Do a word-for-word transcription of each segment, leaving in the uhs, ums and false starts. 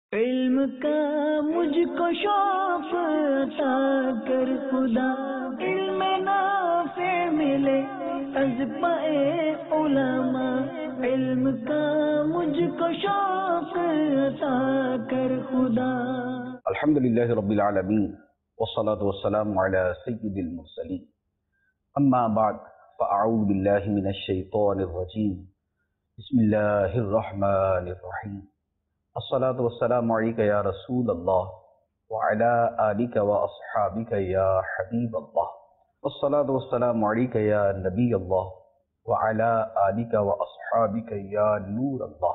علم کا مجھ کو شوق عطا کر خدا، علم نافع ملے از پائے علماء، علم کا مجھ کو شوق عطا کر خدا۔ الحمدللہ رب العالمین والصلاة والسلام علی سید المرسلین، اما بعد فاعوذ باللہ من الشیطان الرجیم، بسم اللہ الرحمن الرحیم، الصلاة والسلام علیک یا رسول اللہ وعلی آلک واصحابک یا حبیب اللہ، الصلاة والسلام علیک یا نبی اللہ وعلی آلک واصحابک یا نور اللہ۔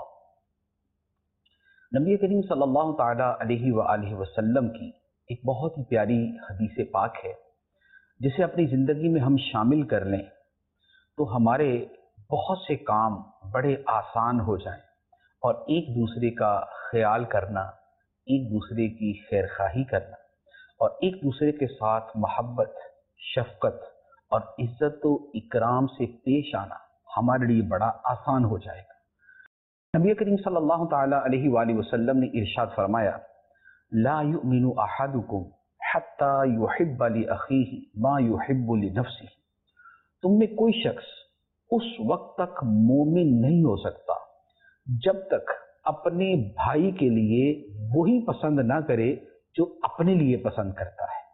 نبی کریم صلی اللہ تعالیٰ علیہ وآلہ وسلم کی ایک بہت ہی پیاری حدیث پاک ہے، جسے اپنی زندگی میں ہم شامل کر لیں تو ہمارے بہت سے کام بڑے آسان ہو جائیں، اور ایک دوسرے کا خیال کرنا، ایک دوسرے کی خیر خواہی کرنا، اور ایک دوسرے کے ساتھ محبت، شفقت اور عزت و اکرام سے پیش آنا ہمارے لیے بڑا آسان ہو جائے گا۔ نبی کریم صلی اللہ تعالیٰ علیہ وآلہ وسلم نے ارشاد فرمایا، لا یؤمن احدکم حتی یحب لأخیہ ما یحب لنفسہ، تم میں کوئی شخص اس وقت تک مومن نہیں ہو سکتا جب تک اپنے بھائی کے لیے وہی پسند نہ کرے جو اپنے لیے پسند کرتا ہے۔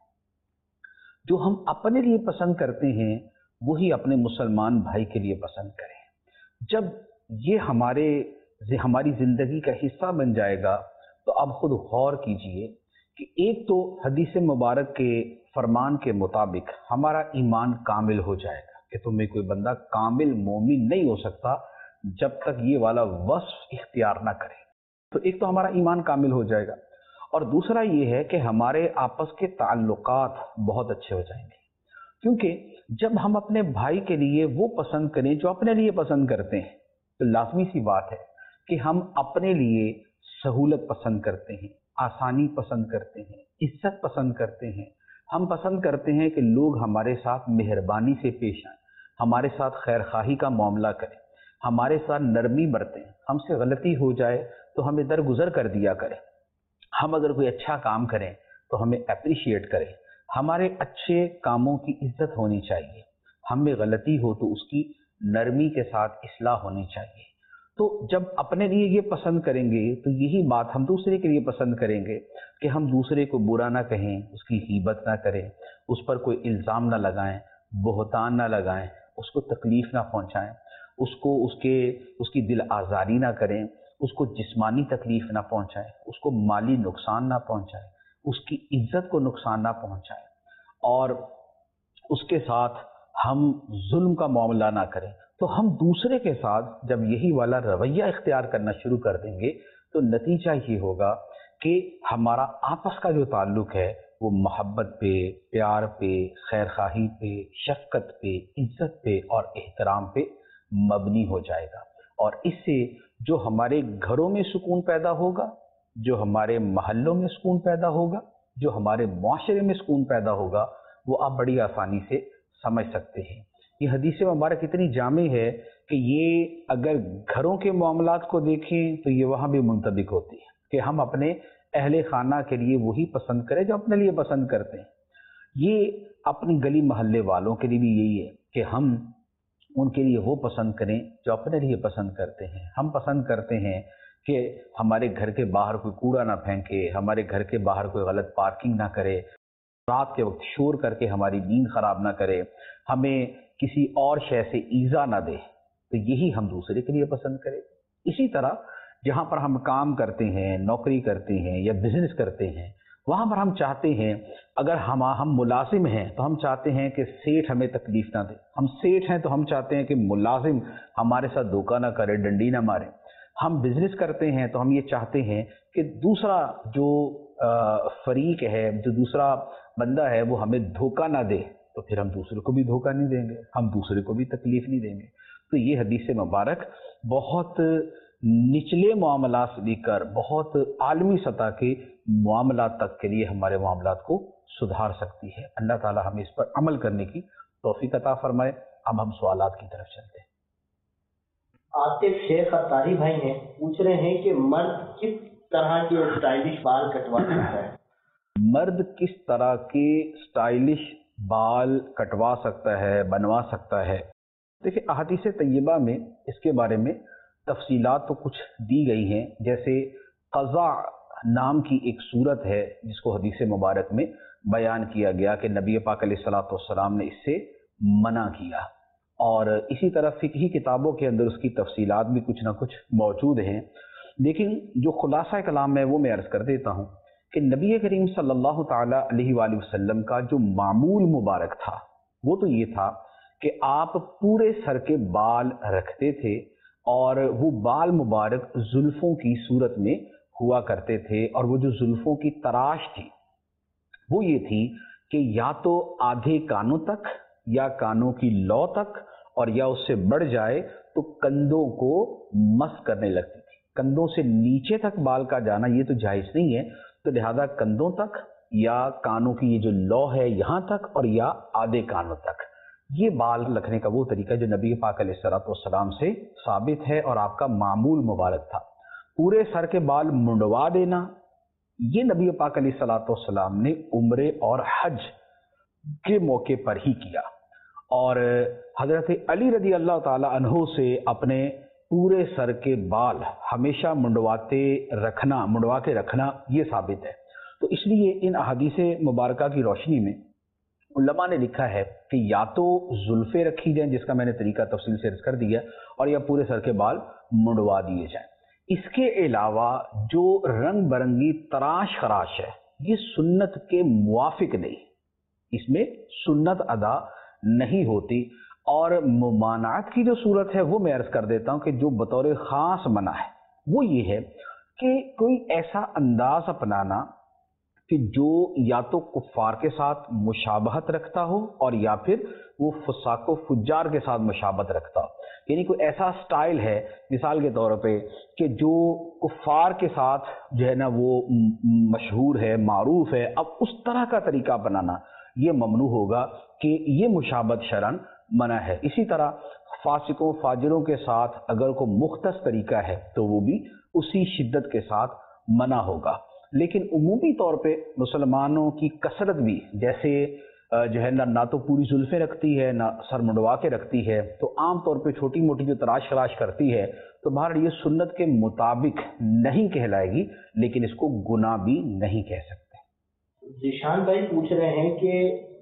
جو ہم اپنے لیے پسند کرتے ہیں وہی اپنے مسلمان بھائی کے لیے پسند کریں۔ جب یہ ہمارے ہماری زندگی کا حصہ بن جائے گا تو اب خود غور کیجئے کہ ایک تو حدیث مبارک کے فرمان کے مطابق ہمارا ایمان کامل ہو جائے گا کہ تم میں کوئی بندہ کامل مومن نہیں ہو سکتا جب تک یہ والا وصف اختیار نہ کرے۔ تو ایک تو ہمارا ایمان کامل ہو جائے گا، اور دوسرا یہ ہے کہ ہمارے آپس کے تعلقات بہت اچھے ہو جائیں گے، کیونکہ جب ہم اپنے بھائی کے لیے وہ پسند کریں جو اپنے لیے پسند کرتے ہیں تو لازمی سی بات ہے کہ ہم اپنے لیے سہولت پسند کرتے ہیں، آسانی پسند کرتے ہیں، عزت پسند کرتے ہیں۔ ہم پسند کرتے ہیں کہ لوگ ہمارے ساتھ مہربانی سے پیش آئیں، ہمارے ساتھ خیر خواہی کا معاملہ کریں، ہمارے ساتھ نرمی برتیں، ہم سے غلطی ہو جائے تو ہمیں درگزر کر دیا کریں، ہم اگر کوئی اچھا کام کریں تو ہمیں اپریشیٹ کریں، ہمارے اچھے کاموں کی عزت ہونی چاہیے، ہم میں غلطی ہو تو اس کی نرمی کے ساتھ اصلاح ہونی چاہیے۔ تو جب اپنے لیے یہ پسند کریں گے تو یہی بات ہم دوسرے کے لیے پسند کریں گے کہ ہم دوسرے کو برا نہ کہیں، اس کی غیبت نہ کریں، اس پر کوئی الزام نہ لگائیں، بہتان نہ لگائیں، اس کو تکلیف نہ پہنچائیں، اس کو اس کے اس کی دل آزاری نہ کریں، اس کو جسمانی تکلیف نہ پہنچائیں، اس کو مالی نقصان نہ پہنچائیں، اس کی عزت کو نقصان نہ پہنچائیں، اور اس کے ساتھ ہم ظلم کا معاملہ نہ کریں۔ تو ہم دوسرے کے ساتھ جب یہی والا رویہ اختیار کرنا شروع کر دیں گے تو نتیجہ یہ ہوگا کہ ہمارا آپس کا جو تعلق ہے وہ محبت پہ، پیار پہ، خیر خواہی پہ، شفقت پہ، عزت پہ اور احترام پہ مبنی ہو جائے گا، اور اس سے جو ہمارے گھروں میں سکون پیدا ہوگا، جو ہمارے محلوں میں سکون پیدا ہوگا، جو ہمارے معاشرے میں سکون پیدا ہوگا، وہ آپ بڑی آسانی سے سمجھ سکتے ہیں۔ یہ حدیث مبارک اتنی جامع ہے کہ یہ اگر گھروں کے معاملات کو دیکھیں تو یہ وہاں بھی منطبق ہوتی ہے کہ ہم اپنے اہل خانہ کے لیے وہی پسند کریں جو اپنے لیے پسند کرتے ہیں۔ یہ اپنی گلی محلے والوں کے لیے بھی یہی ہے کہ ہم ان کے لیے وہ پسند کریں جو اپنے لیے پسند کرتے ہیں۔ ہم پسند کرتے ہیں کہ ہمارے گھر کے باہر کوئی کوڑا نہ پھینکے، ہمارے گھر کے باہر کوئی غلط پارکنگ نہ کرے، رات کے وقت شور کر کے ہماری نیند خراب نہ کرے، ہمیں کسی اور شے سے ایذا نہ دے، تو یہی ہم دوسرے کے لیے پسند کریں۔ اسی طرح جہاں پر ہم کام کرتے ہیں، نوکری کرتے ہیں یا بزنس کرتے ہیں، وہاں پر ہم چاہتے ہیں، اگر ہم ہم ملازم ہیں تو ہم چاہتے ہیں کہ سیٹھ ہمیں تکلیف نہ دے، ہم سیٹھ ہیں تو ہم چاہتے ہیں کہ ملازم ہمارے ساتھ دھوکہ نہ کرے، ڈنڈی نہ مارے، ہم بزنس کرتے ہیں تو ہم یہ چاہتے ہیں کہ دوسرا جو فریق ہے، جو دوسرا بندہ ہے وہ ہمیں دھوکہ نہ دے، تو پھر ہم دوسرے کو بھی دھوکہ نہیں دیں گے، ہم دوسرے کو بھی تکلیف نہیں دیں گے۔ تو یہ حدیث مبارک بہت نچلے معاملات سے لے کر بہت عالمی سطح کے معاملات تک کے لیے ہمارے معاملات کو سدھار سکتی ہے۔ اللہ تعالی ہمیں اس پر عمل کرنے کی توفیق عطا فرمائے۔ اب ہم سوالات کی طرف چلتے ہیں۔ عاطف شیخ اتاری بھائی نے پوچھ رہے ہیں کہ مرد کس طرح کے اسٹائلش بال کٹوا سکتا ہے؟ مرد کس طرح کے اسٹائلش بال کٹوا سکتا ہے، بنوا سکتا ہے؟ دیکھیں احادیث طیبہ میں اس کے بارے میں تفصیلات تو کچھ دی گئی ہیں، جیسے قضاء نام کی ایک صورت ہے جس کو حدیث مبارک میں بیان کیا گیا کہ نبی پاک علیہ الصلوۃ والسلام نے اس سے منع کیا، اور اسی طرح فقہی کتابوں کے اندر اس کی تفصیلات بھی کچھ نہ کچھ موجود ہیں، لیکن جو خلاصہ کلام ہے وہ میں عرض کر دیتا ہوں کہ نبی کریم صلی اللہ تعالی علیہ وآلہ وسلم کا جو معمول مبارک تھا وہ تو یہ تھا کہ آپ پورے سر کے بال رکھتے تھے، اور وہ بال مبارک زلفوں کی صورت میں ہوا کرتے تھے، اور وہ جو زلفوں کی تراش تھی وہ یہ تھی کہ یا تو آدھے کانوں تک یا کانوں کی لو تک، اور یا اس سے بڑھ جائے تو کندھوں کو مس کرنے لگتی تھی۔ کندھوں سے نیچے تک بال کا جانا یہ تو جائز نہیں ہے، تو لہذا کندھوں تک یا کانوں کی یہ جو لو ہے یہاں تک، اور یا آدھے کانوں تک، یہ بال رکھنے کا وہ طریقہ جو نبی پاک علیہ الصلوۃ والسلام سے ثابت ہے اور آپ کا معمول مبارک تھا۔ پورے سر کے بال منڈوا دینا یہ نبی پاک علیہ الصلوۃ والسلام نے عمرے اور حج کے موقع پر ہی کیا، اور حضرت علی رضی اللہ تعالی عنہ سے اپنے پورے سر کے بال ہمیشہ منڈواتے رکھنا منڈوا کے رکھنا یہ ثابت ہے۔ تو اس لیے ان احادیث مبارکہ کی روشنی میں علماء نے لکھا ہے کہ یا تو زلفیں رکھی جائیں جس کا میں نے طریقہ تفصیل سے عرض کر دیا، اور یا پورے سر کے بال منڈوا دیے جائیں۔ اس کے علاوہ جو رنگ برنگی تراش خراش ہے یہ سنت کے موافق نہیں، اس میں سنت ادا نہیں ہوتی، اور ممانعت کی جو صورت ہے وہ میں عرض کر دیتا ہوں کہ جو بطور خاص منع ہے وہ یہ ہے کہ کوئی ایسا انداز اپنانا کہ جو یا تو کفار کے ساتھ مشابہت رکھتا ہو، اور یا پھر وہ فساق و فجار کے ساتھ مشابہت رکھتا ہو، یعنی کوئی ایسا سٹائل ہے مثال کے طور پہ کہ جو کفار کے ساتھ جو ہے نا وہ مشہور ہے، معروف ہے، اب اس طرح کا طریقہ بنانا یہ ممنوع ہوگا کہ یہ مشابہت شرعاً منع ہے۔ اسی طرح فاسقوں فاجروں کے ساتھ اگر کوئی مختص طریقہ ہے تو وہ بھی اسی شدت کے ساتھ منع ہوگا، لیکن عمومی طور پہ مسلمانوں کی کثرت بھی جیسے جو ہے نہ نہ تو پوری زلفیں رکھتی ہے نہ سر منڈوا کے رکھتی ہے، تو عام طور پہ چھوٹی موٹی جو تراش خراش کرتی ہے تو بہرحال یہ سنت کے مطابق نہیں کہلائے گی، لیکن اس کو گناہ بھی نہیں کہہ سکتے۔ ذیشان بھائی پوچھ رہے ہیں کہ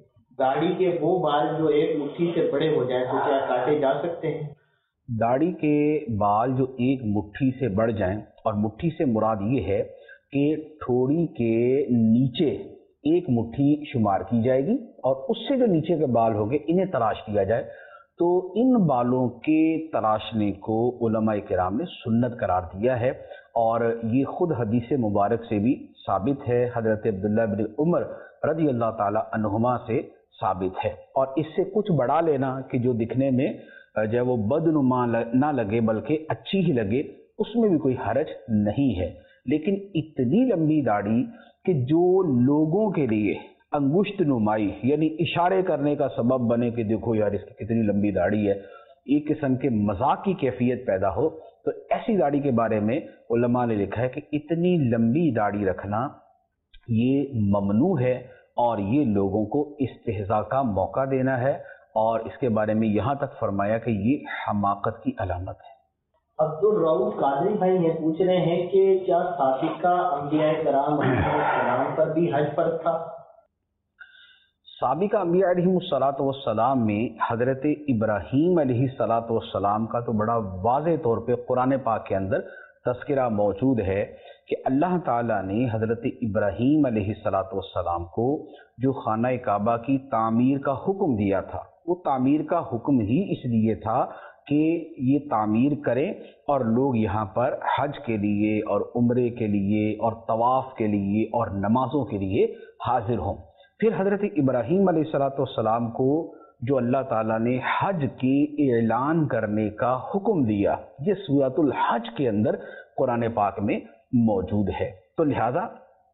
داڑھی کے وہ بال جو ایک مٹھی سے بڑے ہو جائیں تو کیا کاٹے جا سکتے ہیں؟ داڑھی کے بال جو ایک مٹھی سے بڑھ جائیں، اور مٹھی سے مراد یہ ہے کہ ٹھوڑی کے نیچے ایک مٹھی شمار کی جائے گی، اور اس سے جو نیچے کے بال ہوں گے انہیں تراش کیا جائے، تو ان بالوں کے تراشنے کو علماء کرام نے سنت قرار دیا ہے، اور یہ خود حدیث مبارک سے بھی ثابت ہے، حضرت عبداللہ بن عمر رضی اللہ تعالی عنہما سے ثابت ہے۔ اور اس سے کچھ بڑھا لینا کہ جو دکھنے میں جو ہے وہ بدنما نہ لگے بلکہ اچھی ہی لگے، اس میں بھی کوئی حرج نہیں ہے، لیکن اتنی لمبی داڑھی کہ جو لوگوں کے لیے انگشت نمائی یعنی اشارے کرنے کا سبب بنے کہ دیکھو یار اس کی کتنی لمبی داڑھی ہے، ایک قسم کے مذاق کی کیفیت پیدا ہو، تو ایسی داڑھی کے بارے میں علماء نے لکھا ہے کہ اتنی لمبی داڑھی رکھنا یہ ممنوع ہے، اور یہ لوگوں کو استہزاء کا موقع دینا ہے، اور اس کے بارے میں یہاں تک فرمایا کہ یہ حماقت کی علامت ہے۔ عبد الرؤف قادری بھائی یہ پوچھ رہے ہیں کہ کیا سابقہ انبیاء کرام علیہ السلام پر بھی حج فرض تھا؟ سابقہ انبیاء علیہ الصلوۃ والسلام میں حضرت ابراہیم علیہ الصلوۃ والسلام کا تو بڑا واضح طور پہ قرآن پاک کے اندر تذکرہ موجود ہے کہ اللہ تعالیٰ نے حضرت ابراہیم علیہ الصلوۃ والسلام کو جو خانہ کعبہ کی تعمیر کا حکم دیا تھا، وہ تعمیر کا حکم ہی اس لیے تھا کہ یہ تعمیر کریں اور لوگ یہاں پر حج کے لیے اور عمرے کے لیے اور طواف کے لیے اور نمازوں کے لیے حاضر ہوں۔ پھر حضرت ابراہیم علیہ الصلوۃ والسلام کو جو اللہ تعالیٰ نے حج کی اعلان کرنے کا حکم دیا، یہ سورۃ الحج کے اندر قرآن پاک میں موجود ہے، تو لہذا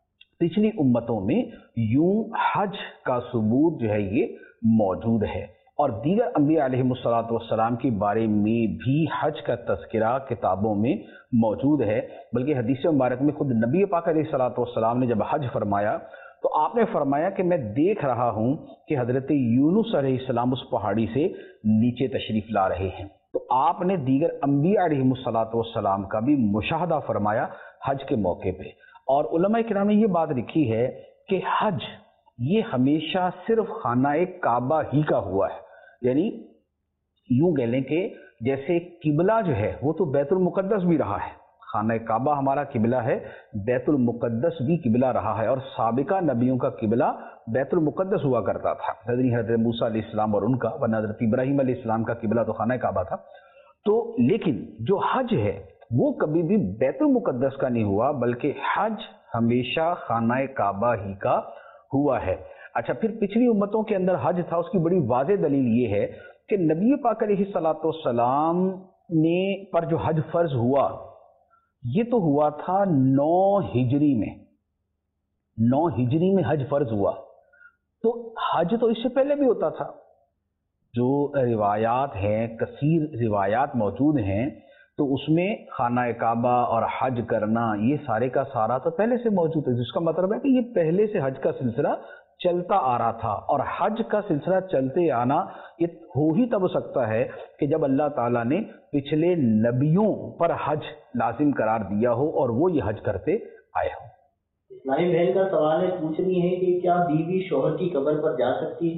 پچھلی امتوں میں یوں حج کا ثبوت جو ہے یہ موجود ہے۔ اور دیگر انبیاء علیہم السلام کے بارے میں بھی حج کا تذکرہ کتابوں میں موجود ہے، بلکہ حدیث مبارک میں خود نبی پاک علیہ السلام نے جب حج فرمایا تو آپ نے فرمایا کہ میں دیکھ رہا ہوں کہ حضرت یونس علیہ السلام اس پہاڑی سے نیچے تشریف لا رہے ہیں۔ تو آپ نے دیگر انبیاء علیہم السلام کا بھی مشاہدہ فرمایا حج کے موقع پہ، اور علماء کرام نے یہ بات لکھی ہے کہ حج یہ ہمیشہ صرف خانہ کعبہ ہی کا ہوا ہے، یعنی یوں کہہ لیں کہ جیسے قبلہ جو ہے وہ تو بیت المقدس بھی رہا ہے، خانہ کعبہ ہمارا قبلہ ہے، بیت المقدس بھی قبلہ رہا ہے، اور سابقہ نبیوں کا قبلہ بیت المقدس ہوا کرتا تھا، حضرت موسیٰ علیہ السلام اور ان کا، ورنہ حضرت ابراہیم علیہ السلام کا قبلہ تو خانہ کعبہ تھا۔ تو لیکن جو حج ہے وہ کبھی بھی بیت المقدس کا نہیں ہوا، بلکہ حج ہمیشہ خانہ کعبہ ہی کا ہوا ہے۔ اچھا، پھر پچھلی امتوں کے اندر حج تھا، اس کی بڑی واضح دلیل یہ ہے کہ نبی پاک علیہ السلام نے پر جو حج فرض ہوا یہ تو ہوا تھا نو ہجری میں، نو ہجری میں حج فرض ہوا، تو حج تو اس سے پہلے بھی ہوتا تھا۔ جو روایات ہیں، کثیر روایات موجود ہیں، تو اس میں خانہ کعبہ اور حج کرنا یہ سارے کا سارا تو پہلے سے موجود ہے، جس کا مطلب ہے کہ یہ پہلے سے حج کا سلسلہ چلتا آ رہا تھا، اور حج کا سلسلہ چلتے آنا یہ ہو ہی تب سکتا ہے کہ جب اللہ تعالیٰ نے پچھلے نبیوں پر حج لازم قرار دیا ہو اور وہ یہ حج کرتے آئے ہوں۔ اسماعیل بہن کا سوال ہے، پوچھ رہی ہے کہ کیا بیوی شوہر کی قبر پر جا سکتی ہے؟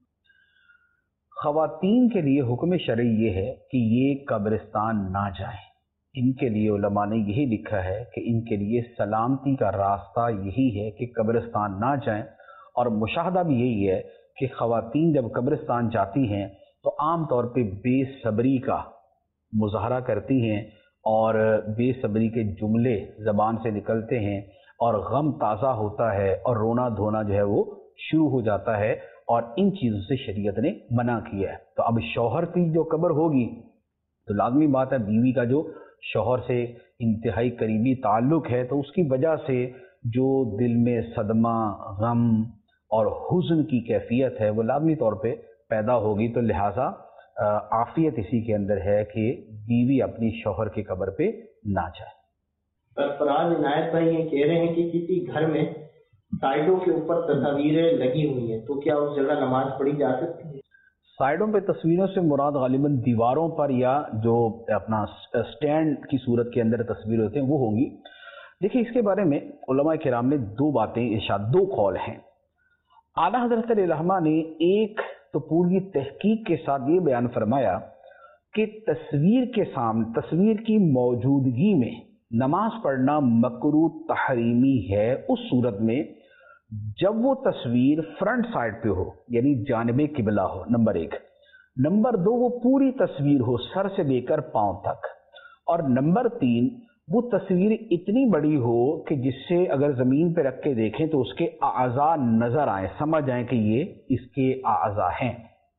خواتین کے لیے حکم شرعی یہ ہے کہ یہ قبرستان نہ جائیں۔ ان کے لیے علماء نے یہی لکھا ہے کہ ان کے لیے سلامتی کا راستہ یہی ہے کہ قبرستان نہ جائیں، اور مشاہدہ بھی یہی ہے کہ خواتین جب قبرستان جاتی ہیں تو عام طور پہ بے صبری کا مظاہرہ کرتی ہیں، اور بے صبری کے جملے زبان سے نکلتے ہیں، اور غم تازہ ہوتا ہے، اور رونا دھونا جو ہے وہ شروع ہو جاتا ہے، اور ان چیزوں سے شریعت نے منع کیا ہے۔ تو اب شوہر کی جو قبر ہوگی تو لازمی بات ہے بیوی کا جو شوہر سے انتہائی قریبی تعلق ہے تو اس کی وجہ سے جو دل میں صدمہ، غم اور حزن کی کیفیت ہے وہ لازمی طور پہ پیدا ہوگی، تو لہٰذا عافیت اسی کے اندر ہے کہ بیوی اپنی شوہر کی قبر پہ نہ جائے۔ سرفراز عنایت بھائی یہ کہہ رہے ہیں کہ کسی گھر میں سائڈوں کے اوپر تصاویریں لگی ہوئی ہیں تو کیا اس جگہ نماز پڑھی جا سکتی ہے؟ سائڈوں پہ تصویروں سے مراد غالباً دیواروں پر یا جو اپنا سٹینڈ کی صورت کے اندر تصویر ہوتے ہیں وہ ہوں گی۔ دیکھیں، اس کے بارے میں علماء کرام نے دو باتیں ارشاد، دو قول ہیں۔ اعلیٰ حضرت علیہ الرحمہ نے ایک تو پوری تحقیق کے ساتھ یہ بیان فرمایا کہ تصویر کے سامنے، تصویر کی موجودگی میں نماز پڑھنا مکروہ تحریمی ہے اس صورت میں جب وہ تصویر فرنٹ سائڈ پہ ہو، یعنی جانب قبلہ ہو، نمبر ایک۔ نمبر دو، وہ پوری تصویر ہو سر سے لے کر پاؤں تک، اور نمبر تین، وہ تصویر اتنی بڑی ہو کہ جس سے اگر زمین پہ رکھ کے دیکھیں تو اس کے اعضاء نظر آئیں، سمجھ آئیں کہ یہ اس کے اعضاء ہیں۔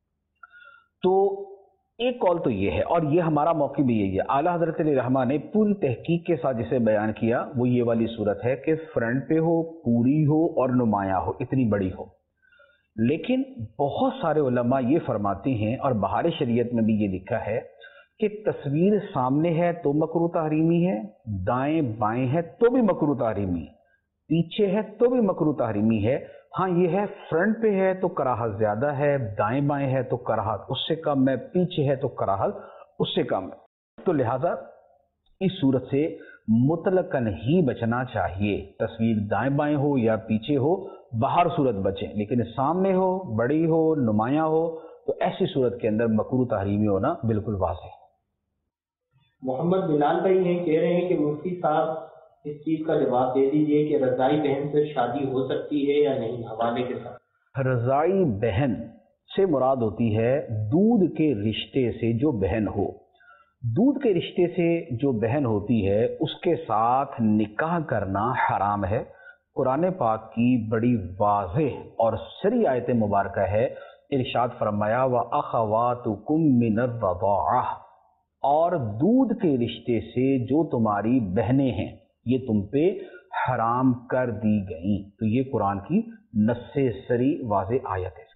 تو ایک قول تو یہ ہے، اور یہ ہمارا موقع بھی یہی ہے۔ اعلیٰ حضرت علیہ الرحمہ نے پوری تحقیق کے ساتھ جسے بیان کیا وہ یہ والی صورت ہے کہ فرنٹ پہ ہو، پوری ہو اور نمایاں ہو، اتنی بڑی ہو۔ لیکن بہت سارے علماء یہ فرماتے ہیں، اور بہار شریعت میں بھی یہ لکھا ہے کہ تصویر سامنے ہے تو مکروہ تحریمی ہے، دائیں بائیں ہے تو بھی مکروہ تحریمی ہے، پیچھے ہے تو بھی مکروہ تحریمی ہے۔ ہاں یہ ہے فرنٹ پہ ہے تو کراہت زیادہ ہے، دائیں بائیں ہے تو کراہت اس سے کم ہے، پیچھے ہے تو کراہت اس سے کم ہے۔ تو لہٰذا اس صورت سے مطلقاً ہی بچنا چاہیے، تصویر دائیں بائیں ہو یا پیچھے ہو، باہر صورت بچیں، لیکن سامنے ہو، بڑی ہو، نمایاں ہو تو ایسی صورت کے اندر مکروہ تحریمی ہونا بالکل واضح ہے۔ محمد بلال بھائی یہ کہہ رہے ہیں کہ مفتی صاحب اس چیز کا جواب دے دیجئے کہ رضائی بہن سے شادی ہو سکتی ہے یا نہیں، حوالے کے ساتھ۔ رضائی بہن سے مراد ہوتی ہے دودھ کے رشتے سے جو بہن ہو۔ دودھ کے رشتے سے جو بہن ہوتی ہے اس کے ساتھ نکاح کرنا حرام ہے۔ قرآن پاک کی بڑی واضح اور سری آیت مبارکہ ہے، ارشاد فرمایا وَأَخَوَاتُكُم مِّنَ الرَّضَاعَةِ، اور دودھ کے رشتے سے جو تمہاری بہنیں ہیں یہ تم پہ حرام کر دی گئیں۔ تو یہ قرآن کی نص سری واضح آیت ہے۔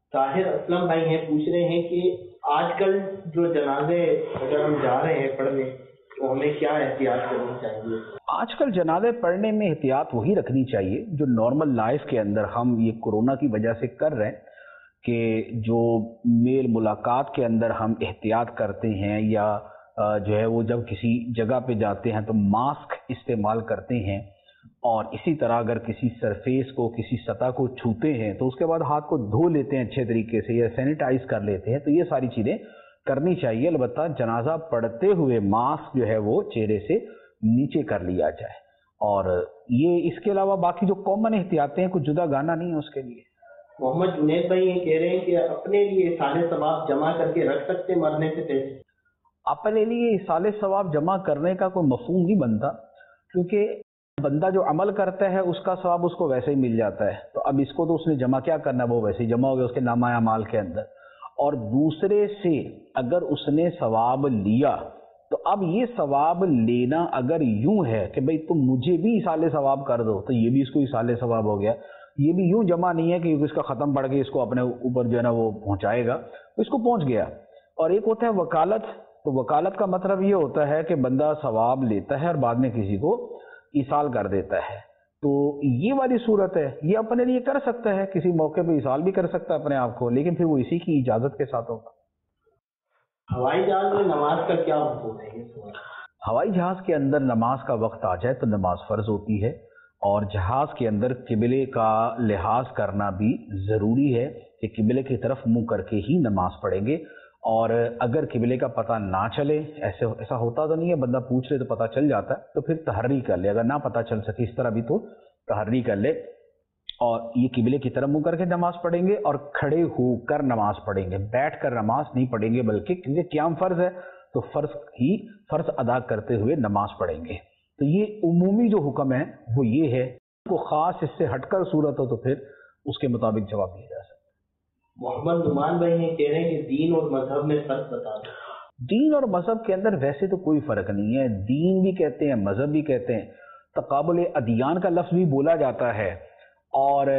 طاہر اسلم بھائی ہیں پوچھ رہے ہیں کہ آج کل جو جنازے اگر ہم جا رہے ہیں پڑھنے تو ہمیں کیا احتیاط کرنی چاہیے؟ آج کل جنازے پڑھنے میں احتیاط وہی رکھنی چاہیے جو نارمل لائف کے اندر ہم یہ کورونا کی وجہ سے کر رہے ہیں، کہ جو میل ملاقات کے اندر ہم احتیاط کرتے ہیں یا جو ہے وہ جب کسی جگہ پہ جاتے ہیں تو ماسک استعمال کرتے ہیں، اور اسی طرح اگر کسی سرفیس کو کسی سطح کو چھوتے ہیں تو اس کے بعد ہاتھ کو دھو لیتے ہیں اچھے طریقے سے یا سینیٹائز کر لیتے ہیں، تو یہ ساری چیزیں کرنی چاہیے۔ البتہ جنازہ پڑھتے ہوئے ماسک جو ہے وہ چہرے سے نیچے کر لیا جائے، اور یہ اس کے علاوہ باقی جو کامن احتیاطیں ہیں کچھ جدا گانا نہیں ہے اس کے لیے۔ محمد جنید بھائی یہ کہہ رہے ہیں کہ اپنے لیے اصال ثواب جمع کر کے رکھ سکتے مرنے سے پہلے؟ اپنے لیے اصال ثواب جمع کرنے کا کوئی مفہوم نہیں بنتا، کیونکہ بندہ جو عمل کرتا ہے اس کا ثواب اس کو ویسے ہی مل جاتا ہے، تو اب اس کو تو اس نے جمع کیا کرنا، وہ ویسے ہی جمع ہو گیا اس کے نامہ اعمال کے اندر۔ اور دوسرے سے اگر اس نے ثواب لیا تو اب یہ ثواب لینا اگر یوں ہے کہ بھئی تم مجھے بھی اصال ثواب کر دو تو یہ بھی اس کو اصال ثواب ہو گیا، یہ بھی یوں جمع نہیں ہے کہ اس کا ختم پڑھ کے اس کو اپنے اوپر جو ہے نا وہ پہنچائے گا، اس کو پہنچ گیا۔ اور ایک ہوتا ہے وکالت، تو وکالت کا مطلب یہ ہوتا ہے کہ بندہ ثواب لیتا ہے اور بعد میں کسی کو ایصال کر دیتا ہے، تو یہ والی صورت ہے، یہ اپنے لیے کر سکتا ہے، کسی موقع پہ ایصال بھی کر سکتا ہے اپنے آپ کو، لیکن پھر وہ اسی کی اجازت کے ساتھ ہوگا۔ ہوائی جہاز میں نماز کا کیا حکم ہے؟ ہوائی جہاز کے اندر نماز کا وقت آ جائے تو نماز فرض ہوتی ہے، اور جہاز کے اندر قبلے کا لحاظ کرنا بھی ضروری ہے کہ قبلے کی طرف منہ کر کے ہی نماز پڑھیں گے، اور اگر قبلے کا پتہ نہ چلے، ایسے ایسا ہوتا تو نہیں ہے، بندہ پوچھ لے تو پتہ چل جاتا ہے تو پھر تحری کر لے، اگر نہ پتہ چل سکے اس طرح بھی تو تحری کر لے، اور یہ قبلے کی طرف منہ کر کے نماز پڑھیں گے اور کھڑے ہو کر نماز پڑھیں گے، بیٹھ کر نماز نہیں پڑھیں گے، بلکہ کیونکہ قیام فرض ہے تو فرض ہی فرض ادا کرتے ہوئے نماز پڑھیں گے۔ تو یہ عمومی جو حکم ہے وہ یہ ہے، کو خاص اس سے ہٹ کر صورت ہو تو پھر اس کے مطابق جواب دیا جا سکتا ہے۔ محمد نعمان بھائی یہ کہہ رہے ہیں کہ دین اور مذہب میں فرق بتا دیں۔ دین اور مذہب کے اندر ویسے تو کوئی فرق نہیں ہے، دین بھی کہتے ہیں مذہب بھی کہتے ہیں، تقابل ادیان کا لفظ بھی بولا جاتا ہے اور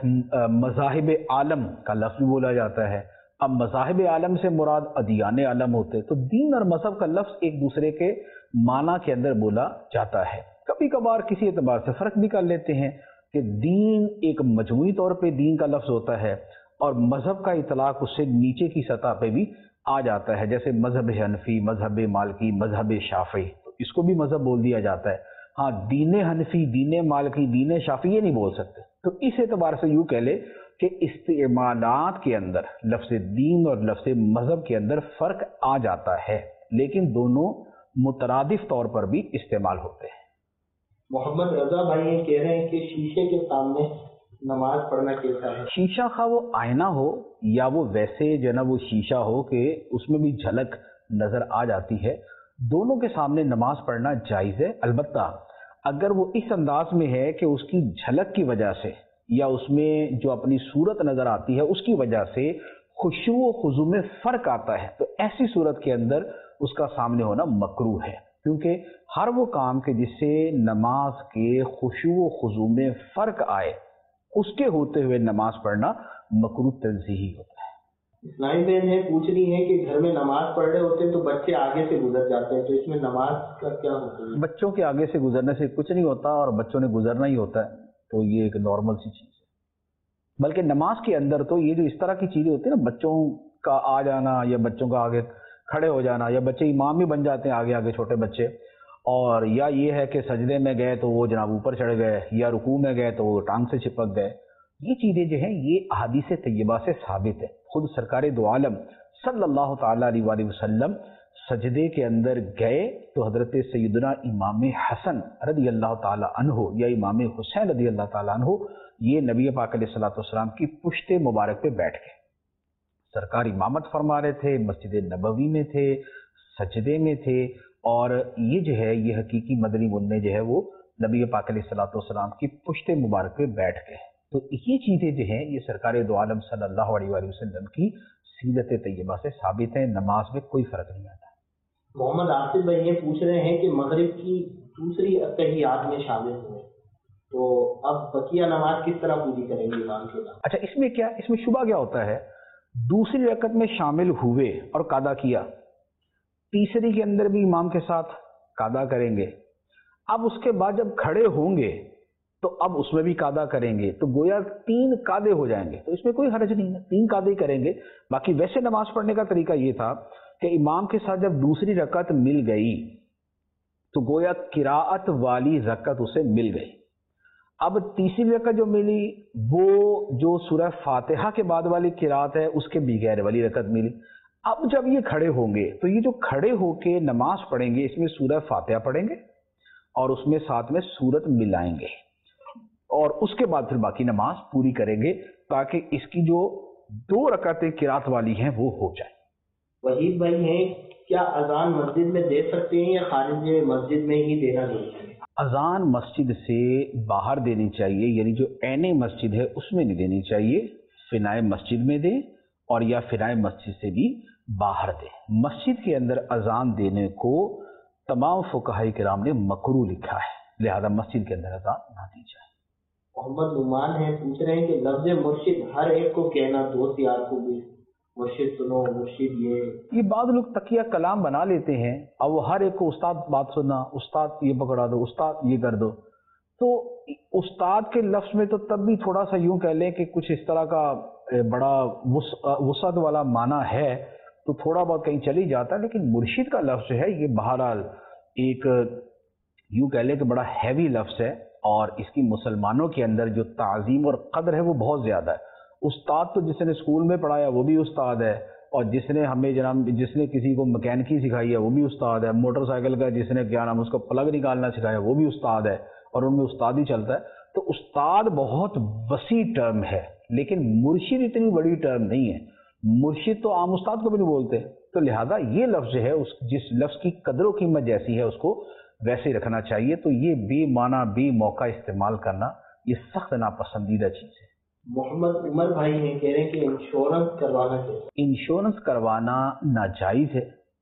مذاہب عالم کا لفظ بھی بولا جاتا ہے۔ اب مذاہب عالم سے مراد ادیان عالم ہوتے، تو دین اور مذہب کا لفظ ایک دوسرے کے معنی کے اندر بولا جاتا ہے، کبھی کبھار کسی اعتبار سے فرق بھی کر لیتے ہیں کہ دین ایک مجموعی طور پہ دین کا لفظ ہوتا ہے اور مذہب کا اطلاق اس سے نیچے کی سطح پہ بھی آ جاتا ہے، جیسے مذہب حنفی، مذہب مالکی، مذہب شافعی، تو اس کو بھی مذہب بول دیا جاتا ہے۔ ہاں دین حنفی، دین مالکی، دین شافعی یہ نہیں بول سکتے، تو اس اعتبار سے یوں کہہ لے کہ استعمالات کے اندر لفظ دین اور لفظ مذہب کے اندر فرق آ جاتا ہے، لیکن دونوں مترادف طور پر بھی استعمال ہوتے ہیں۔ محمد رضا بھائی یہ کہہ رہے ہیں کہ شیشے کے سامنے نماز پڑھنا کیسا ہے؟ شیشہ خواہ وہ آئینہ ہو یا وہ ویسے جو ہے نا وہ شیشہ ہو کہ اس میں بھی جھلک نظر آ جاتی ہے، دونوں کے سامنے نماز پڑھنا جائز ہے، البتہ اگر وہ اس انداز میں ہے کہ اس کی جھلک کی وجہ سے یا اس میں جو اپنی صورت نظر آتی ہے اس کی وجہ سے خشوع و خضوع میں فرق آتا ہے، تو ایسی صورت کے اندر اس کا سامنے ہونا مکروہ ہے، کیونکہ ہر وہ کام کے جس سے نماز کے خشوع و خضوع میں فرق آئے اس کے ہوتے ہوئے نماز پڑھنا مکروہ تنزیہی ہوتا ہے۔ اسلامی بہن ہے پوچھ رہی ہیں کہ گھر میں نماز پڑھ رہے ہوتے ہیں تو بچے آگے سے گزر جاتے ہیں، تو اس میں نماز کا کیا ہوتا ہے؟ بچوں کے آگے سے گزرنے سے کچھ نہیں ہوتا، اور بچوں نے گزرنا ہی ہوتا ہے، تو یہ ایک نارمل سی چیز ہے۔ بلکہ نماز کے اندر تو یہ جو اس طرح کی چیزیں ہوتی ہیں نا، بچوں کا آ جانا یا بچوں کا آگے کھڑے ہو جانا، یا بچے امام بھی بن جاتے ہیں آگے آگے چھوٹے بچے، اور یا یہ ہے کہ سجدے میں گئے تو وہ جناب اوپر چڑھ گئے، یا رکوع میں گئے تو وہ ٹانگ سے چپک گئے، یہ چیزیں جو ہیں یہ احادیث طیبہ سے ثابت ہے۔ خود سرکار دو عالم صلی اللہ تعالیٰ علیہ وآلہ وسلم سجدے کے اندر گئے تو حضرت سیدنا امام حسن رضی اللہ تعالیٰ عنہ یا امام حسین رضی اللہ تعالیٰ عنہ یہ نبی پاک علیہ الصلوۃ والسلام کی پشت مبارک پہ بیٹھ گئے، سرکار امامت فرما رہے تھے، مسجد نبوی میں تھے، سجدے میں تھے، اور یہ جو ہے یہ حقیقی مدنی منع جو ہے وہ نبی پاک علیہ الصلوۃ والسلام کی پشت مبارک پہ بیٹھ گئے، تو یہ چیزیں جو ہیں یہ سرکار دو عالم صلی اللہ علیہ وآلہ وسلم کی سیرت طیبہ سے ثابت ہیں، نماز میں کوئی فرق نہیں آتا۔ محمد آصف بھائی یہ پوچھ رہے ہیں کہ مغرب کی دوسری اتحیات میں شامل ہوئے تو اب بقیہ نماز کس طرح پوری کریں گے امام کے بعد؟ اچھا اس میں کیا اس میں شبہ کیا ہوتا ہے دوسری رکعت میں شامل ہوئے اور قادا کیا، تیسری کے اندر بھی امام کے ساتھ قادا کریں گے، اب اس کے بعد جب کھڑے ہوں گے تو اب اس میں بھی قادا کریں گے، تو گویا تین قادے ہو جائیں گے، تو اس میں کوئی حرج نہیں ہے، تین قادے ہی کریں گے۔ باقی ویسے نماز پڑھنے کا طریقہ یہ تھا کہ امام کے ساتھ جب دوسری رکعت مل گئی تو گویا قراءت والی رکعت اسے مل گئی، اب تیسری رکعت جو ملی وہ جو سورہ فاتحہ کے بعد والی قراءت ہے اس کے بغیر والی رکعت ملی۔ اب جب یہ کھڑے ہوں گے تو یہ جو کھڑے ہو کے نماز پڑھیں گے اس میں سورہ فاتحہ پڑھیں گے اور اس میں ساتھ میں سورت ملائیں گے، اور اس کے بعد پھر باقی نماز پوری کریں گے تاکہ اس کی جو دو رکعتیں قراءت والی ہیں وہ ہو جائیں۔ وحید بھائی ہیں، کیا اذان مسجد میں دے سکتے ہیں یا خارج مسجد میں ہی دینا چاہیے؟ اذان مسجد سے باہر دینی چاہیے، یعنی جو عین مسجد ہے اس میں نہیں دینی چاہیے، فنائے مسجد میں دیں اور یا فنائے مسجد سے بھی باہر دیں۔ مسجد کے اندر اذان دینے کو تمام فقہاء کرام نے مکروہ لکھا ہے، لہذا مسجد کے اندر اذان نہ دی جائے۔ محمد نعمان ہیں، پوچھ رہے ہیں کہ لفظ مرشد ہر ایک کو کہنا، دوست یار کو بھی مرشد سنو، مرشد یہ یہ بعض لوگ تقیہ کلام بنا لیتے ہیں اور وہ ہر ایک کو استاد بات سننا، استاد یہ پکڑا دو، استاد یہ کر دو، تو استاد کے لفظ میں تو تب بھی تھوڑا سا یوں کہہ لیں کہ کچھ اس طرح کا بڑا وسعت والا معنی ہے تو تھوڑا بہت کہیں چلی جاتا ہے، لیکن مرشد کا لفظ ہے یہ بہرحال ایک یوں کہہ لیں کہ بڑا ہیوی لفظ ہے، اور اس کی مسلمانوں کے اندر جو تعظیم اور قدر ہے وہ بہت زیادہ ہے۔ استاد تو جس نے اسکول میں پڑھایا وہ بھی استاد ہے، اور جس نے ہمیں جناب جس نے کسی کو مکینکی سکھائی ہے وہ بھی استاد ہے، موٹر سائیکل کا جس نے کیا نام اس کو پلگ نکالنا سکھایا وہ بھی استاد ہے، اور ان میں استاد ہی چلتا ہے۔ تو استاد بہت وسیع ٹرم ہے، لیکن مرشد اتنی بڑی ٹرم نہیں ہے، مرشد تو عام استاد کو بھی نہیں بولتے، تو لہذا یہ لفظ ہے اس جس لفظ کی قدر و قیمت جیسی ہے اس کو ویسے ہی رکھنا چاہیے، تو یہ بے معنی بے موقع استعمال کرنا یہ سخت ناپسندیدہ چیز ہے۔ محمد عمر بھائی ہیں، کہہ رہے ہیں کہ انشورنس کروانا چاہیے۔ انشورنس کروانا ناجائز ہے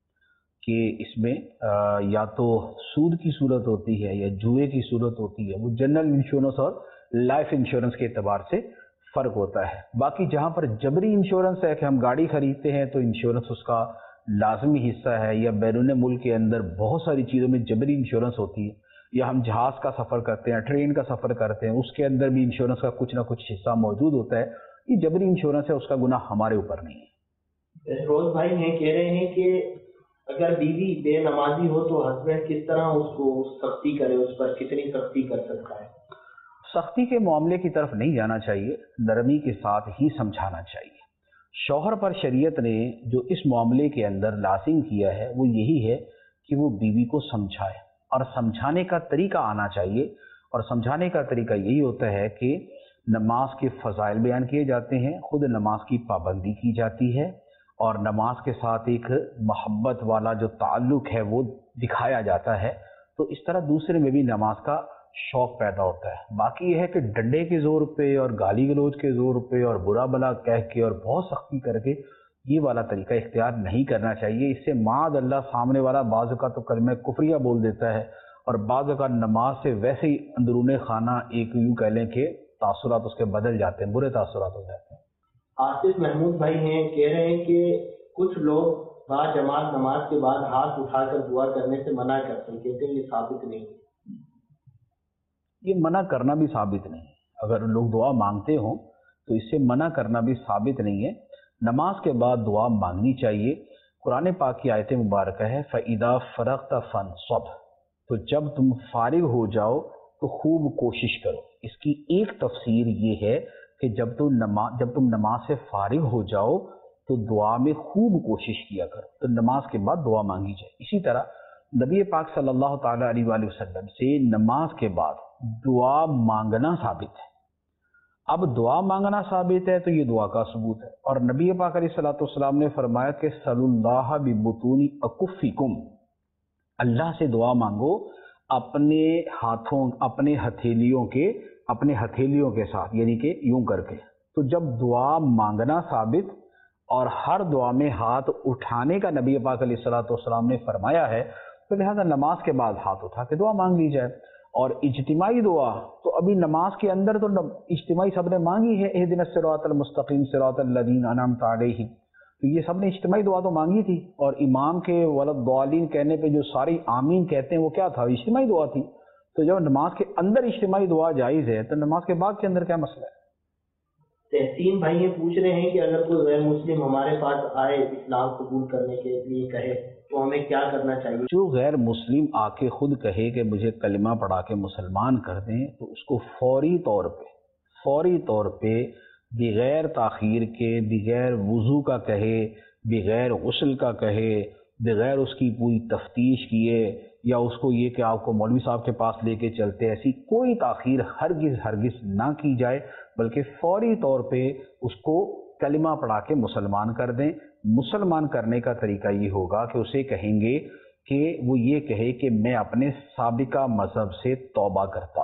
کہ اس میں یا تو سود کی صورت ہوتی ہے یا جوئے کی صورت ہوتی ہے، وہ جنرل انشورنس اور لائف انشورنس کے اعتبار سے فرق ہوتا ہے۔ باقی جہاں پر جبری انشورنس ہے کہ ہم گاڑی خریدتے ہیں تو انشورنس اس کا لازمی حصہ ہے، یا بیرون ملک کے اندر بہت ساری چیزوں میں جبری انشورنس ہوتی ہے، یا ہم جہاز کا سفر کرتے ہیں، ٹرین کا سفر کرتے ہیں، اس کے اندر بھی انشورنس کا کچھ نہ کچھ حصہ موجود ہوتا ہے، یہ جبری انشورنس ہے، اس کا گناہ ہمارے اوپر نہیں ہے۔ بہروز بھائی ہیں، کہہ رہے ہیں کہ اگر بیوی بے نمازی ہو تو ہسبینڈ کس طرح اس کو سختی کرے، اس پر کتنی سختی کر سکتا ہے؟ سختی کے معاملے کی طرف نہیں جانا چاہیے، نرمی کے ساتھ ہی سمجھانا چاہیے۔ شوہر پر شریعت نے جو اس معاملے کے اندر لازم کیا ہے وہ یہی ہے کہ وہ بیوی کو سمجھائے، اور سمجھانے کا طریقہ آنا چاہیے، اور سمجھانے کا طریقہ یہی ہوتا ہے کہ نماز کے فضائل بیان کیے جاتے ہیں، خود نماز کی پابندی کی جاتی ہے، اور نماز کے ساتھ ایک محبت والا جو تعلق ہے وہ دکھایا جاتا ہے، تو اس طرح دوسرے میں بھی نماز کا شوق پیدا ہوتا ہے۔ باقی یہ ہے کہ ڈنڈے کے زور پہ اور گالی گلوچ کے زور پہ اور برا بلا کہہ کے اور بہت سختی کر کے یہ والا طریقہ اختیار نہیں کرنا چاہیے۔ اس سے معاذ اللہ سامنے والا بعض کا تو کلمہ کفریہ بول دیتا ہے، اور بعض کا نماز سے ویسے ہی اندرون خانہ ایک یوں کہہ لیں کہ تاثرات اس کے بدل جاتے ہیں، برے تاثرات ہو جاتے ہیں۔ آصف محمود بھائی ہیں، کہہ رہے ہیں کہ کچھ لوگ با جماعت نماز کے بعد ہاتھ اٹھا کر دعا کرنے سے منع کرتے ہیں، کہتے ہیں یہ ثابت نہیں ہے۔ یہ منع کرنا بھی ثابت نہیں ہے، اگر لوگ دعا مانگتے ہوں تو اس سے منع کرنا بھی ثابت نہیں ہے۔ نماز کے بعد دعا مانگنی چاہیے۔ قرآن پاک کی آیت مبارکہ ہے فَإِذَا فَرَغْتَ فَانصَبْ، تو جب تم فارغ ہو جاؤ تو خوب کوشش کرو۔ اس کی ایک تفسیر یہ ہے کہ جب تم نماز جب تم نماز سے فارغ ہو جاؤ تو دعا میں خوب کوشش کیا کرو، تو نماز کے بعد دعا مانگی جائے۔ اسی طرح نبی پاک صلی اللہ تعالیٰ علیہ وآلہ وسلم سے نماز کے بعد دعا مانگنا ثابت ہے۔ اب دعا مانگنا ثابت ہے تو یہ دعا کا ثبوت ہے، اور نبی پاک علیہ الصلوۃ والسلام نے فرمایا کہ صلی اللہ ببطون اکفکم، اللہ سے دعا مانگو اپنے ہاتھوں اپنے ہتھیلیوں کے اپنے ہتھیلیوں کے ساتھ، یعنی کہ یوں کر کے۔ تو جب دعا مانگنا ثابت اور ہر دعا میں ہاتھ اٹھانے کا نبی پاک علیہ الصلوۃ والسلام نے فرمایا ہے، تو لہذا نماز کے بعد ہاتھ اٹھا کے دعا مانگ لی جائے۔ اور اجتماعی دعا تو ابھی نماز کے اندر تو اجتماعی سب نے مانگی ہے، اہدنا الصراط المستقیم صراط الذین انعمت علیہم، تو یہ سب نے اجتماعی دعا تو مانگی تھی، اور امام کے ولضالین کہنے پہ جو ساری آمین کہتے ہیں وہ کیا تھا؟ اجتماعی دعا تھی۔ تو جب نماز کے اندر اجتماعی دعا جائز ہے تو نماز کے بعد کے اندر کیا مسئلہ ہے؟ تحسین بھائی یہ پوچھ رہے ہیں کہ اگر کوئی غیر مسلم ہمارے پاس آئے اسلام قبول کرنے کے لیے کہے تو ہمیں کیا کرنا چاہیے؟ جو غیر مسلم آ کے خود کہے کہ مجھے کلمہ پڑھا کے مسلمان کر دیں تو اس کو فوری طور پہ فوری طور پہ بغیر تاخیر کے، بغیر وضو کا کہے، بغیر غسل کا کہے، بغیر اس کی پوری تفتیش کیے، یا اس کو یہ کہ آپ کو مولوی صاحب کے پاس لے کے چلتے، ایسی کوئی تاخیر ہرگز ہرگز نہ کی جائے، بلکہ فوری طور پہ اس کو کلمہ پڑھا کے مسلمان کر دیں۔ مسلمان کرنے کا طریقہ یہ ہوگا کہ اسے کہیں گے کہ وہ یہ کہے کہ میں اپنے سابقہ مذہب سے توبہ کرتا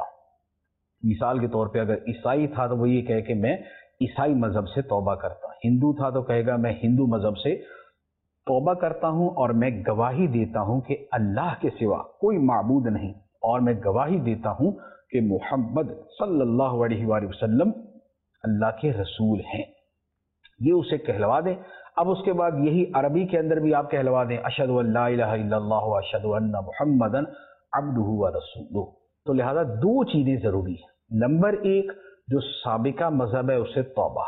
ہوں۔ مثال کے طور پہ اگر عیسائی تھا تو وہ یہ کہے کہ میں عیسائی مذہب سے توبہ کرتا ہوں، ہندو تھا تو کہے گا میں ہندو مذہب سے توبہ کرتا ہوں، اور میں گواہی دیتا ہوں کہ اللہ کے سوا کوئی معبود نہیں، اور میں گواہی دیتا ہوں کہ محمد صلی اللہ علیہ وآلہ وسلم اللہ کے رسول ہیں۔ یہ اسے کہلوا دیں۔ اب اس کے بعد یہی عربی کے اندر بھی آپ کہلوا دیں اشہد ان لا الہ الا اللہ واشہد ان محمدا عبدہ ورسولہ۔ تو لہذا دو چیزیں ضروری ہیں، نمبر ایک جو سابقہ مذہب ہے اسے توبہ،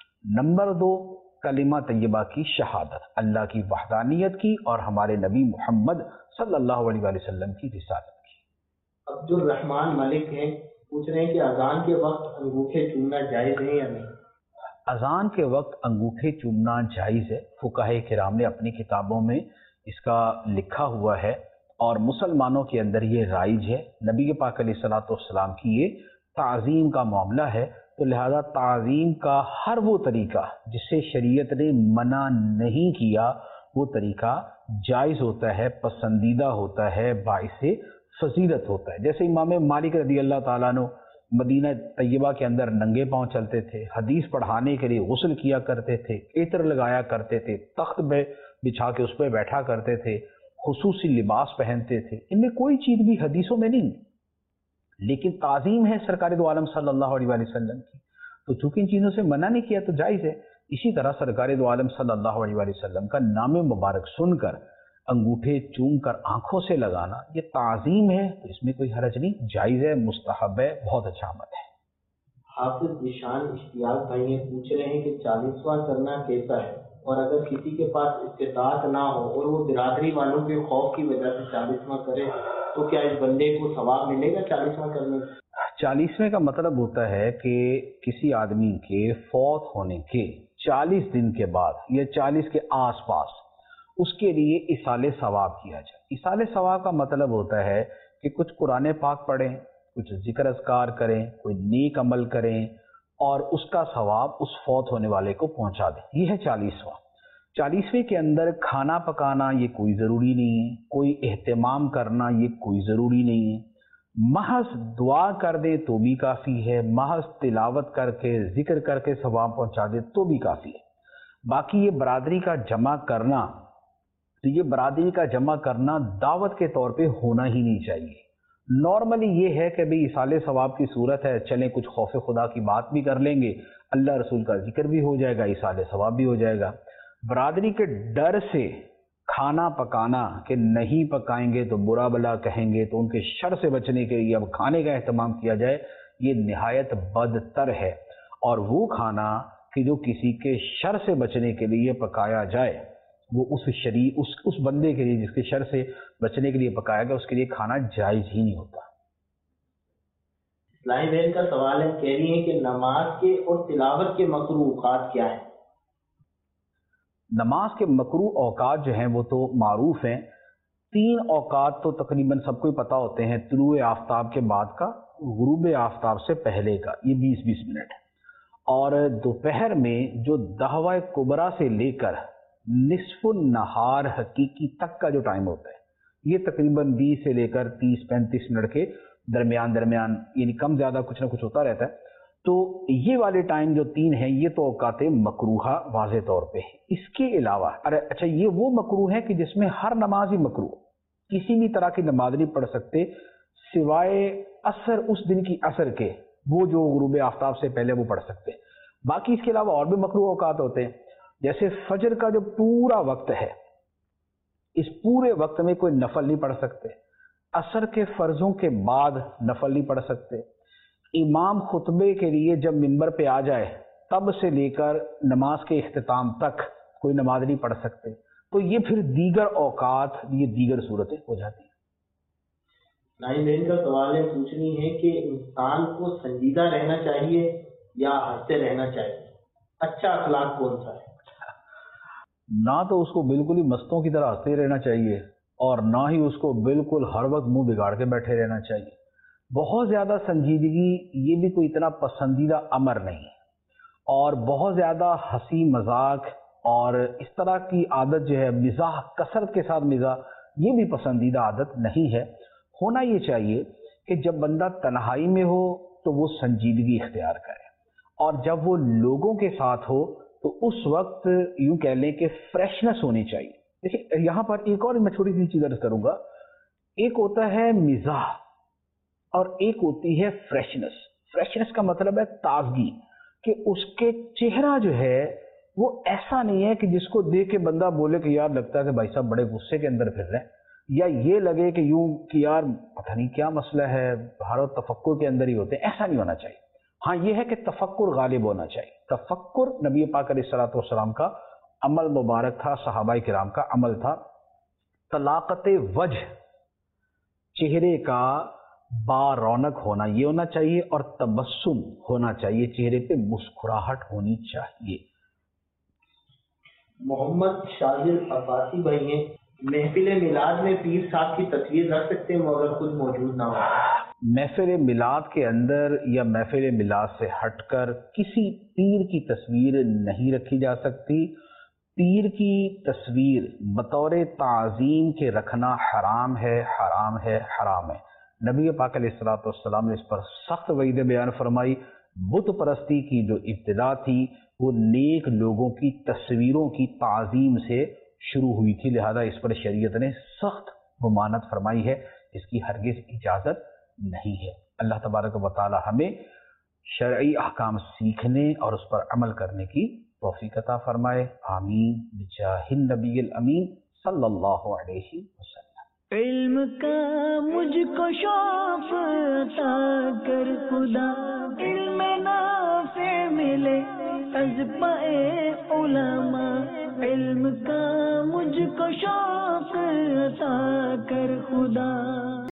نمبر دو کلمہ طیبہ کی شہادت، اللہ کی وحدانیت کی اور ہمارے نبی محمد صلی اللہ علیہ وآلہ وسلم کی رسالت کی۔ عبد الرحمان ملک ہیں، پوچھ رہے ہیں کہ اذان کے وقت انگوٹھے چومنا جائز ہے یا نہیں؟ اذان کے وقت انگوٹھے چومنا جائز ہے، فقہائے کرام نے اپنی کتابوں میں اس کا لکھا ہوا ہے، اور مسلمانوں کے اندر یہ رائج ہے۔ نبی پاک علیہ الصلوۃ والسلام کی یہ تعظیم کا معاملہ ہے، تو لہذا تعظیم کا ہر وہ طریقہ جسے شریعت نے منع نہیں کیا وہ طریقہ جائز ہوتا ہے، پسندیدہ ہوتا ہے، باعث فضیلت ہوتا ہے۔ جیسے امام مالک رضی اللہ تعالیٰ عنہ مدینہ طیبہ کے اندر ننگے پاؤں چلتے تھے، حدیث پڑھانے کے لیے غسل کیا کرتے تھے، عطر لگایا کرتے تھے، تخت پہ بچھا کے اس پہ بیٹھا کرتے تھے، خصوصی لباس پہنتے تھے، ان میں کوئی چیز بھی حدیثوں میں نہیں، لیکن تعظیم ہے سرکار دو عالم صلی اللہ علیہ وآلہ وسلم کی، تو چونکہ ان چیزوں سے منع نہیں کیا تو جائز ہے۔ اسی طرح سرکار دو عالم صلی اللہ علیہ وآلہ وسلم کا نام مبارک سن کر انگوٹھے چوم کر آنکھوں سے لگانا یہ تعظیم ہے، تو اس میں کوئی حرج نہیں، جائز ہے، مستحب ہے، بہت اچھا عمل ہے۔ حافظ ذیشان اشتیاق بھائی یہ پوچھ رہے ہیں کہ چالیسواں کرنا کیسا ہے، اور اگر کسی کے پاس استطاعت نہ ہو اور وہ برادری والوں کے خوف کی وجہ سے چالیسواں کرے تو کیا اس بندے کو ثواب ملے گا چالیسواں کرنے سے؟ چالیسویں کا مطلب ہوتا ہے کہ کسی آدمی کے فوت ہونے کے چالیس دن کے بعد یا چالیس کے آس پاس اس کے لیے اصال ثواب کیا جائے۔ اصال ثواب کا مطلب ہوتا ہے کہ کچھ قرآن پاک پڑھیں، کچھ ذکر اذکار کریں، کوئی نیک عمل کریں، اور اس کا ثواب اس فوت ہونے والے کو پہنچا دیں۔ یہ ہے چالیسواں۔ چالیسویں کے اندر کھانا پکانا یہ کوئی ضروری نہیں ہے، کوئی اہتمام کرنا یہ کوئی ضروری نہیں ہے، محض دعا کر دیں تو بھی کافی ہے، محض تلاوت کر کے ذکر کر کے ثواب پہنچا دیں تو بھی کافی ہے۔ باقی یہ برادری کا جمع کرنا، تو یہ برادری کا جمع کرنا دعوت کے طور پہ ہونا ہی نہیں چاہیے۔ نارملی یہ ہے کہ بھئی اصال ثواب کی صورت ہے، چلیں کچھ خوف خدا کی بات بھی کر لیں گے، اللہ رسول کا ذکر بھی ہو جائے گا، اصال ثواب بھی ہو جائے گا۔ برادری کے ڈر سے کھانا پکانا کہ نہیں پکائیں گے تو برا بلا کہیں گے، تو ان کے شر سے بچنے کے لیے اب کھانے کا اہتمام کیا جائے، یہ نہایت بدتر ہے۔ اور وہ کھانا کہ جو کسی کے شر سے بچنے کے لیے پکایا جائے، وہ اس شری اس اس بندے کے لیے جس کے شر سے بچنے کے لیے پکایا گیا اس کے لیے کھانا جائز ہی نہیں ہوتا۔ اسلامی بہن کا سوال ہے، کہہ رہی ہیں کہ نماز کے اور تلاوت کے مکروہ اوقات کیا ہیں؟ نماز کے مکروہ اوقات جو ہیں وہ تو معروف ہیں۔ تین اوقات تو تقریباً سب کو ہی پتہ ہوتے ہیں، طلوع آفتاب کے بعد کا، غروب آفتاب سے پہلے کا، یہ بیس بیس منٹ، اور دوپہر میں جو دعوی کبریٰ سے لے کر نصف النہار حقیقی تک کا جو ٹائم ہوتا ہے، یہ تقریباً بیس سے لے کر تیس پینتیس منٹ کے درمیان درمیان یعنی کم زیادہ کچھ نہ کچھ ہوتا رہتا ہے۔ تو یہ والے ٹائم جو تین ہیں یہ تو اوقات مکروہہ واضح طور پہ ہے۔ اس کے علاوہ ارے اچھا یہ وہ مکروہ ہے کہ جس میں ہر نماز ہی مکروہ، کسی بھی طرح کی نماز نہیں پڑھ سکتے سوائے اثر اس دن کی اثر کے وہ جو غروب آفتاب سے پہلے وہ پڑھ سکتے ہیں. باقی اس کے علاوہ اور بھی مکروہ اوقات ہوتے ہیں، جیسے فجر کا جو پورا وقت ہے اس پورے وقت میں کوئی نفل نہیں پڑھ سکتے، عصر کے فرضوں کے بعد نفل نہیں پڑھ سکتے، امام خطبے کے لیے جب منبر پہ آ جائے تب سے لے کر نماز کے اختتام تک کوئی نماز نہیں پڑھ سکتے. تو یہ پھر دیگر اوقات، یہ دیگر صورتیں ہو جاتی ہیں. نائن بہن کا سوال ہے، پوچھنی ہے کہ انسان کو سنجیدہ رہنا چاہیے یا ہنستے رہنا چاہیے؟ اچھا اخلاق کون سا ہے؟ نہ تو اس کو بالکل ہی مستوں کی طرح ہنستے رہنا چاہیے اور نہ ہی اس کو بالکل ہر وقت منہ بگاڑ کے بیٹھے رہنا چاہیے. بہت زیادہ سنجیدگی یہ بھی کوئی اتنا پسندیدہ امر نہیں ہے، اور بہت زیادہ ہنسی مذاق اور اس طرح کی عادت جو ہے مزاح، کثرت کے ساتھ مزاح، یہ بھی پسندیدہ عادت نہیں ہے. ہونا یہ چاہیے کہ جب بندہ تنہائی میں ہو تو وہ سنجیدگی اختیار کرے، اور جب وہ لوگوں کے ساتھ ہو تو اس وقت یوں کہہ لیں کہ فریشنس ہونی چاہیے. دیکھیں یہاں پر ایک اور میں چھوٹی سی چیز عرض کروں گا، ایک ہوتا ہے مزاح اور ایک ہوتی ہے فریشنس. فریشنس کا مطلب ہے تازگی، کہ اس کے چہرہ جو ہے وہ ایسا نہیں ہے کہ جس کو دیکھ کے بندہ بولے کہ یار لگتا ہے کہ بھائی صاحب بڑے غصے کے اندر پھر رہے ہیں، یا یہ لگے کہ یوں کہ یار پتہ نہیں کیا مسئلہ ہے، ہر تفکر کے اندر ہی ہوتے ہیں. ایسا نہیں ہونا چاہیے. ہاں یہ ہے کہ تفکر غالب ہونا چاہیے. تفکر نبی پاک علیہ الصلوۃ والسلام کا عمل مبارک تھا، صحابہ کرام کا عمل تھا. طلاقت وجہ، چہرے کا با رونق ہونا یہ ہونا چاہیے، اور تبسم ہونا چاہیے، چہرے پہ مسکراہٹ ہونی چاہیے. محمد شاہد عباسی بھائی ہیں، محفل میلاد میں پیر صاحب کی تصویر رکھ سکتے ہیں مگر خود موجود نہ ہو؟ محفل میلاد کے اندر یا محفل میلاد سے ہٹ کر کسی پیر کی تصویر نہیں رکھی جا سکتی. پیر کی تصویر بطور تعظیم کے رکھنا حرام ہے، حرام ہے، حرام ہے. نبی پاک علیہ الصلوۃ والسلام نے اس پر سخت وعید بیان فرمائی. بت پرستی کی جو ابتدا تھی وہ نیک لوگوں کی تصویروں کی تعظیم سے شروع ہوئی تھی، لہذا اس پر شریعت نے سخت ممانعت فرمائی ہے، اس کی ہرگز اجازت نہیں ہے. اللہ تبارک و تعالی ہمیں شرعی احکام سیکھنے اور اس پر عمل کرنے کی توفیق عطا فرمائے. آمین بجاہ النبی الامین صلی اللہ علیہ وسلم. علم کا مجھ کو شوق عطا کر خدا، علم نافع ملے از پائے علماء. علم کا مجھ کو شوق عطا کر خدا.